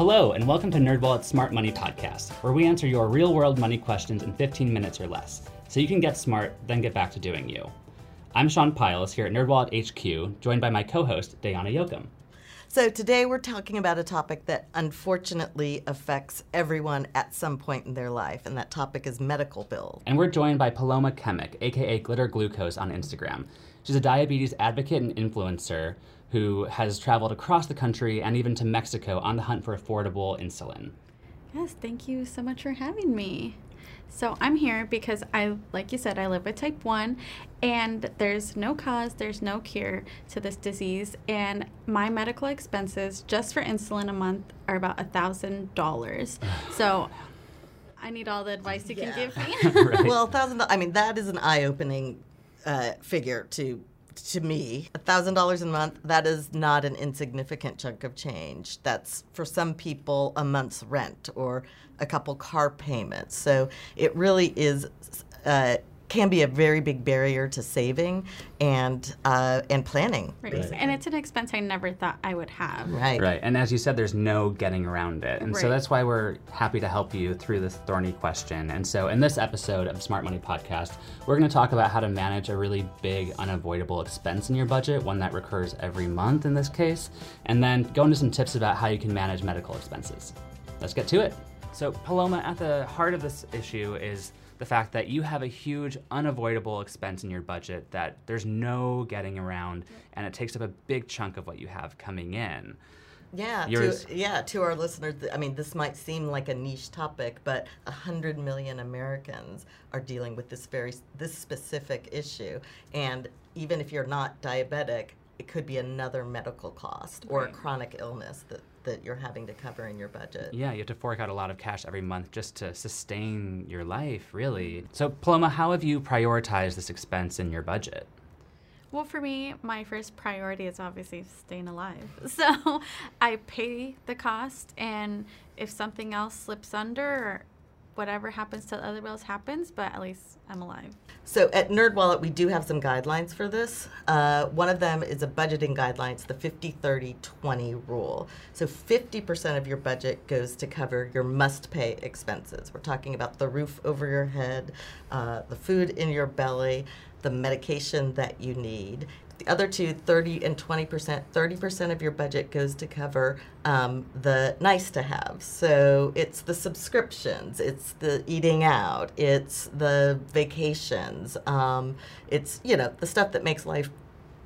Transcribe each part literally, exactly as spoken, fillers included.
Hello, and welcome to NerdWallet's Smart Money Podcast, where we answer your real-world money questions in fifteen minutes or less, so you can get smart, then get back to doing you. I'm Sean Piles here at NerdWallet H Q, joined by my co-host, Dayana Yoakum. So today we're talking about a topic that unfortunately affects everyone at some point in their life, and that topic is medical bills. And we're joined by Paloma Chemic, aka Glitter Glucose on Instagram. She's a diabetes advocate and influencer who has traveled across the country and even to Mexico on the hunt for affordable insulin. Yes, thank you so much for having me. So I'm here because I, like you said, I live with type one, and there's no cause, there's no cure to this disease, and my medical expenses just for insulin a month are about a thousand dollars. So I need all the advice you Yeah. can give me. Right. Well, thousand. I mean, that is an eye-opening uh, figure to to me. A thousand dollars a month. That is not an insignificant chunk of change. That's for some people a month's rent or a couple car payments. So it really is. Uh, can be a very big barrier to saving and uh, and planning. Right. Basically. And it's an expense I never thought I would have. Right. Right, and as you said, there's no getting around it. And so Right. that's why we're happy to help you through this thorny question. And so in this episode of Smart Money Podcast, we're going to talk about how to manage a really big, unavoidable expense in your budget, one that recurs every month in this case, and then go into some tips about how you can manage medical expenses. Let's get to it. So Paloma, at the heart of this issue is the fact that you have a huge unavoidable expense in your budget that there's no getting around, and it takes up a big chunk of what you have coming in. Yeah, Yours- to, yeah, to our listeners, th- I mean, this might seem like a niche topic, but one hundred million Americans are dealing with this very, this specific issue. And even if you're not diabetic, it could be another medical cost or Right. a chronic illness that, that you're having to cover in your budget. Yeah, you have to fork out a lot of cash every month just to sustain your life, really. So, Paloma, how have you prioritized this expense in your budget? Well, for me, my first priority is obviously staying alive. So I pay the cost, and if something else slips under or whatever happens to the other bills happens, but at least I'm alive. So at NerdWallet, we do have some guidelines for this. Uh, one of them is a budgeting guidelines, the fifty thirty twenty rule. So fifty percent of your budget goes to cover your must-pay expenses. We're talking about the roof over your head, uh, the food in your belly, the medication that you need. The other two, thirty and twenty percent, thirty percent of your budget goes to cover um, the nice to have. So it's the subscriptions, it's the eating out, it's the vacations, um, it's, you know, the stuff that makes life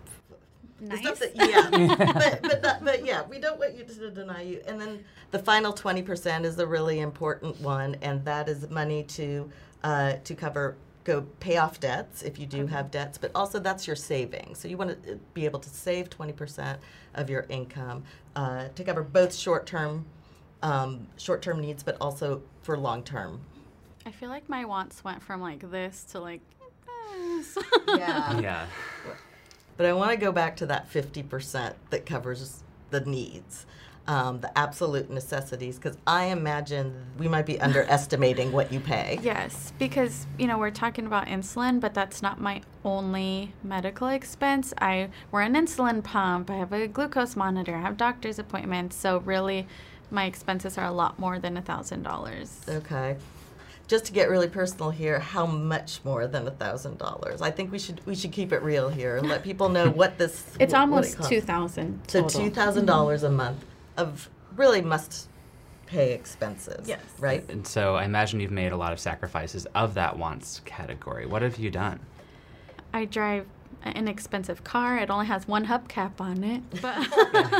the Nice. stuff that, yeah, but but, that, but yeah, we don't want you to deny you. And then the final twenty percent is the really important one, and that is money to uh, to cover go pay off debts if you do Okay. have debts, but also that's your savings. So you want to be able to save twenty percent of your income uh, to cover both short-term um, short-term needs, but also for long-term. I feel like my wants went from like this to like this. Yeah. Yeah. But I want to go back to that fifty percent that covers the needs, um, the absolute necessities, because I imagine we might be underestimating what you pay. Yes, because, you know, we're talking about insulin, but that's not my only medical expense. I wear an insulin pump, I have a glucose monitor, I have doctor's appointments, so really my expenses are a lot more than a thousand dollars. Okay. Just to get really personal here, how much more than a thousand dollars? I think we should we should keep it real here and let people know what this. It's what almost it costs. two thousand. So two thousand dollars a month of really must pay expenses. Yes. Right. And so I imagine you've made a lot of sacrifices of that wants category. What have you done? I drive an expensive car. It only has one hubcap on it, but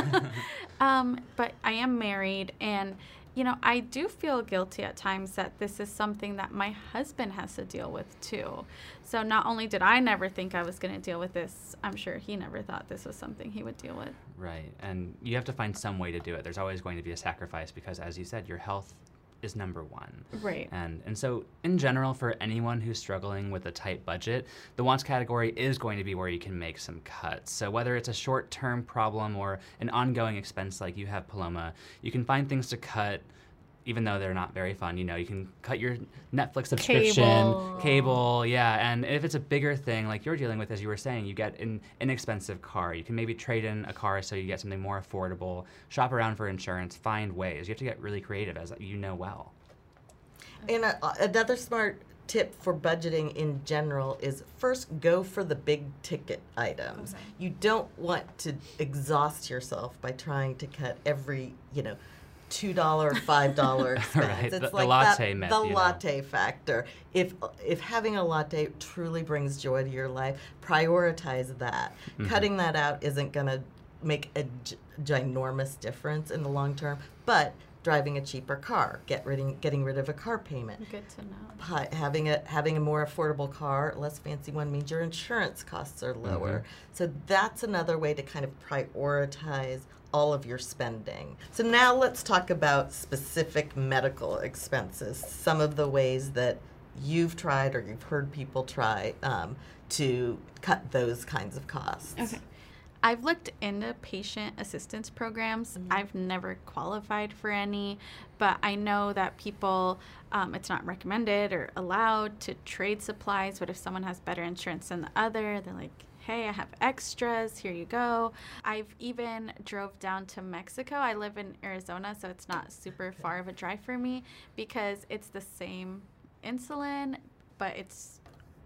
um, but I am married, and you know, I do feel guilty at times that this is something that my husband has to deal with too. So not only did I never think I was going to deal with this, I'm sure he never thought this was something he would deal with. Right. And you have to find some way to do it. There's always going to be a sacrifice because, as you said, your health is number one. Right. And and so in general, for anyone who's struggling with a tight budget, the wants category is going to be where you can make some cuts. So whether it's a short-term problem or an ongoing expense like you have, Paloma, you can find things to cut even though they're not very fun, you know, you can cut your Netflix subscription, Cable. cable, yeah. And if it's a bigger thing like you're dealing with, as you were saying, you get an inexpensive car. You can maybe trade in a car so you get something more affordable, shop around for insurance, find ways. You have to get really creative, as you know well. And uh, another smart tip for budgeting in general is first go for the big ticket items. Okay. You don't want to exhaust yourself by trying to cut every, you know, two dollar, five dollar expense. Right. It's The- the like latte that, myth, the you know. latte factor. If if having a latte truly brings joy to your life, prioritize that. Mm-hmm. Cutting that out isn't going to make a g- ginormous difference in the long term, but driving a cheaper car, get rid getting rid of a car payment. Good to know. Hi- having a having a more affordable car, less fancy one, means your insurance costs are lower. So that's another way to kind of prioritize all of your spending. So now let's talk about specific medical expenses. Some of the ways that you've tried or you've heard people try um, to cut those kinds of costs. Okay. I've looked into patient assistance programs. Mm-hmm. I've never qualified for any, but I know that people, um, it's not recommended or allowed to trade supplies, but if someone has better insurance than the other, they're like, hey, I have extras, here you go. I've even drove down to Mexico. I live in Arizona, so it's not super far of a drive for me because it's the same insulin, but it's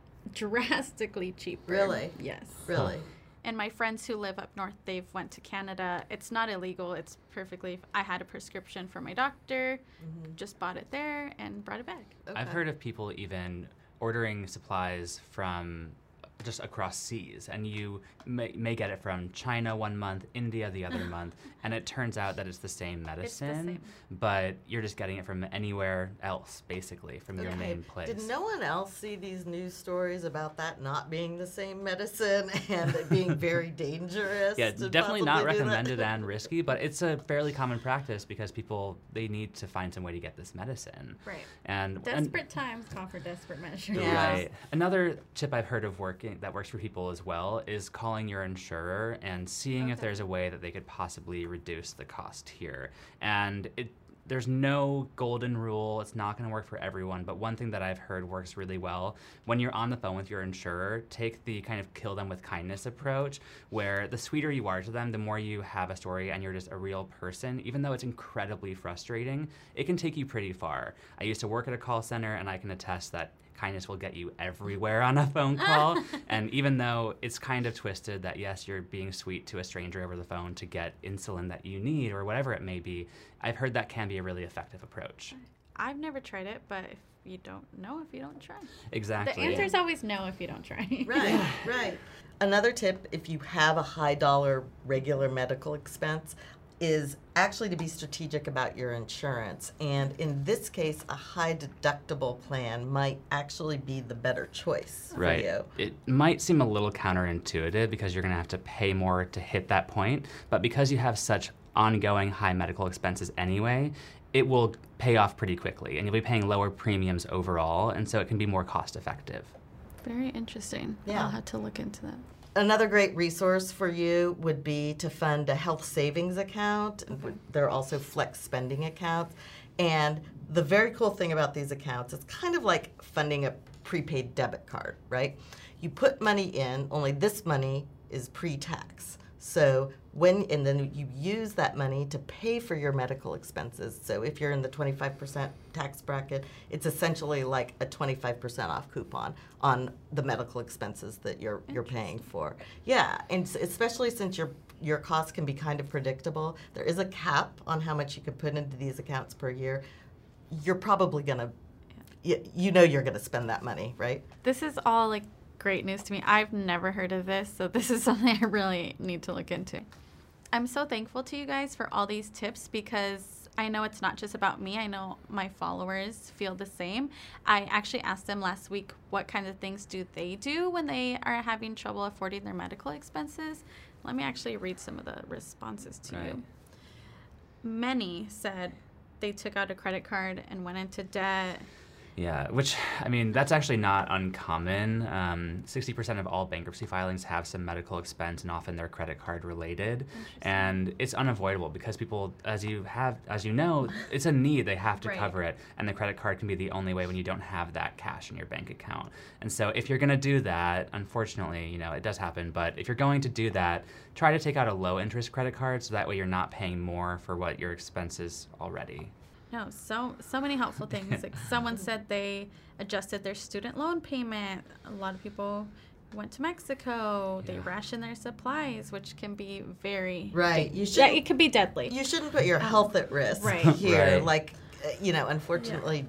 drastically cheaper. Really? Yes. Really? And my friends who live up north, they've went to Canada. It's not illegal. It's perfectly, I had a prescription from my doctor, mm-hmm. just bought it there and brought it back. Okay. I've heard of people even ordering supplies from just across seas, and you may, may get it from China one month, India the other month, and it turns out that it's the same medicine, It's the same. but you're just getting it from anywhere else, basically, from your Okay. main place. Did no one else see these news stories about that not being the same medicine and it being very dangerous? Yeah, to definitely not possibly do that? recommended and risky, but it's a fairly common practice because people, they need to find some way to get this medicine. Right. And and- Desperate times call for desperate measures. Yeah. Right. Another tip I've heard of working that works for people as well is calling your insurer and seeing if Okay. there's a way that they could possibly reduce the cost here. And it there's no golden rule. It's not going to work for everyone, but one thing that I've heard works really well, when you're on the phone with your insurer, take the kind of kill them with kindness approach, where the sweeter you are to them, the more you have a story and you're just a real person. Even though it's incredibly frustrating, it can take you pretty far. I used to work at a call center, and I can attest that kindness will get you everywhere on a phone call. And even though it's kind of twisted that, yes, you're being sweet to a stranger over the phone to get insulin that you need or whatever it may be, I've heard that can be a really effective approach. I've never tried it, but if you don't know, if you don't try. Exactly. The answer is always no if you don't try. Right, right. Another tip, if you have a high dollar regular medical expense, is actually to be strategic about your insurance. And in this case, a high deductible plan might actually be the better choice Right. for you. It might seem a little counterintuitive because you're going to have to pay more to hit that point, but because you have such ongoing high medical expenses anyway, it will pay off pretty quickly, and you'll be paying lower premiums overall, and so it can be more cost effective. Very interesting. Yeah. I'll have to look into that. Another great resource for you would be to fund a health savings account. Okay. There are also flex spending accounts. And the very cool thing about these accounts, it's kind of like funding a prepaid debit card, right? You put money in, only this money is pre-tax. So when, and then you use that money to pay for your medical expenses. So if you're in the twenty-five percent tax bracket, it's essentially like a twenty-five percent off coupon on the medical expenses that you're you're paying for. Yeah, and s- especially since your your costs can be kind of predictable, there is a cap on how much you can put into these accounts per year. You're probably gonna, you, you know you're gonna spend that money, right? This is all like great news to me. I've never heard of this, so this is something I really need to look into. I'm so thankful to you guys for all these tips because I know it's not just about me. I know my followers feel the same. I actually asked them last week what kinds of things do they do when they are having trouble affording their medical expenses. Let me actually read some of the responses to Right. you. Many said they took out a credit card and went into debt. Yeah, which, I mean, that's actually not uncommon. Um, sixty percent of all bankruptcy filings have some medical expense, and often they're credit card related. And it's unavoidable because people, as you have, as you know, it's a need. They have to Right. cover it. And the credit card can be the only way when you don't have that cash in your bank account. And so if you're going to do that, unfortunately, you know, it does happen. But if you're going to do that, try to take out a low interest credit card so that way you're not paying more for what your expenses already. No, so so many helpful things. Like someone said they adjusted their student loan payment. A lot of people went to Mexico. They Yeah. rationed their supplies, which can be very Right. You Yeah, shouldn't, it could be deadly. you shouldn't put your health at risk Right. here. Right. Like, uh, you know, unfortunately,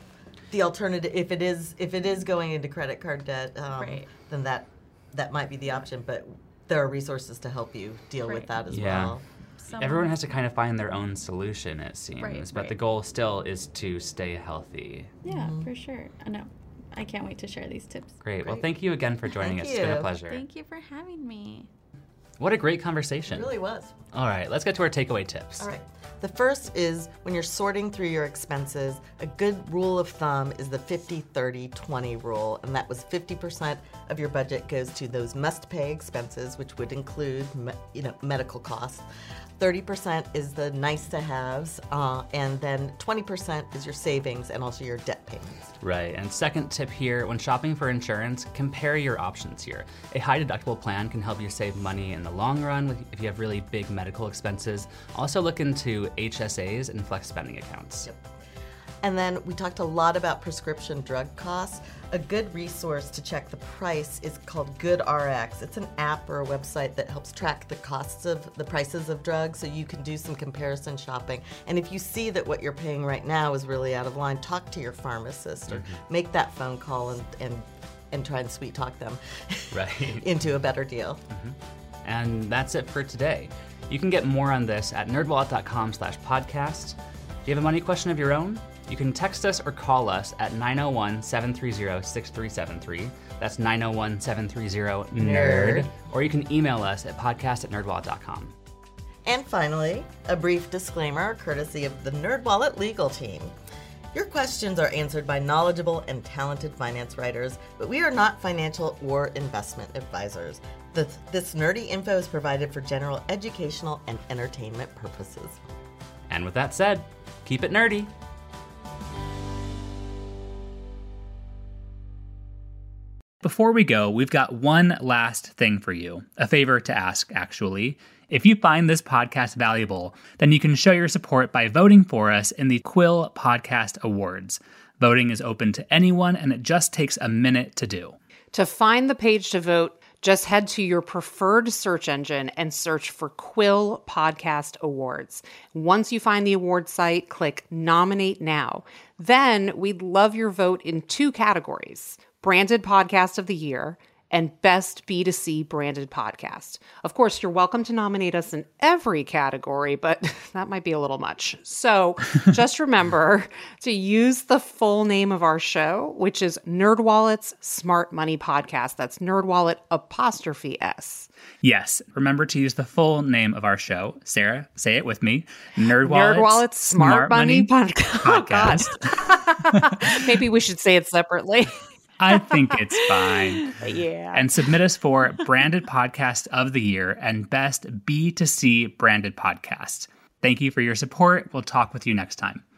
the alternative, if it is if it is going into credit card debt, um, Right. then that that might be the option. But there are resources to help you deal Right. with that as Yeah. well. Someone- Everyone has to kind of find their own solution, it seems. Right, but right. the goal still is to stay healthy. Yeah, for sure. I know. I can't wait to share these tips. Great. Well, Great. thank you again for joining Thank us. It's been a you. pleasure. Thank you for having me. What a great It conversation. really was. All right, let's get to our takeaway tips. All right. The first is when you're sorting through your expenses, a good rule of thumb is the fifty thirty twenty rule, and that was fifty percent of your budget goes to those must-pay expenses, which would include, me- you know, medical costs. thirty percent is the nice-to-haves, uh, and then twenty percent is your savings and also your debt payments. Right. And second tip here, when shopping for insurance, compare your options here. A high deductible plan can help you save money in the long run with- if you have really big medical expenses. Also look into H S As and flex spending accounts. Yep. And then we talked a lot about prescription drug costs. A good resource to check the price is called GoodRx. It's an app or a website that helps track the costs of the prices of drugs so you can do some comparison shopping. And if you see that what you're paying right now is really out of line, talk to your pharmacist or make that phone call and, and, and try and sweet talk them Right. into a better deal. And that's it for today. You can get more on this at nerdwallet.com slash podcast. If you have a money question of your own, you can text us or call us at nine oh one, seven three zero, six three seven three. That's nine oh one, seven three zero, nerd. Or you can email us at podcast at nerdwallet dot com. And finally, a brief disclaimer courtesy of the NerdWallet legal team. Your questions are answered by knowledgeable and talented finance writers, but we are not financial or investment advisors. The, this nerdy info is provided for general educational and entertainment purposes. And with that said, keep it nerdy. Before we go, we've got one last thing for you, a favor to ask, actually. If you find this podcast valuable, then you can show your support by voting for us in the Quill Podcast Awards. Voting is open to anyone, and it just takes a minute to do. To find the page to vote, just head to your preferred search engine and search for Quill Podcast Awards. Once you find the award site, click Nominate Now. Then we'd love your vote in two categories: Branded Podcast of the Year and Best B two C Branded Podcast. Of course, you're welcome to nominate us in every category, but that might be a little much. So just remember to use the full name of our show, which is NerdWallet's Smart Money Podcast. That's NerdWallet apostrophe S. Yes, remember to use the full name of our show. Sarah, say it with me. NerdWallet's, NerdWallet's Smart, Money, Pod- Podcast. Podcast. Maybe we should say it separately. I think it's fine. Yeah. And submit us for Branded Podcast of the Year and Best B two C Branded Podcast. Thank you for your support. We'll talk with you next time.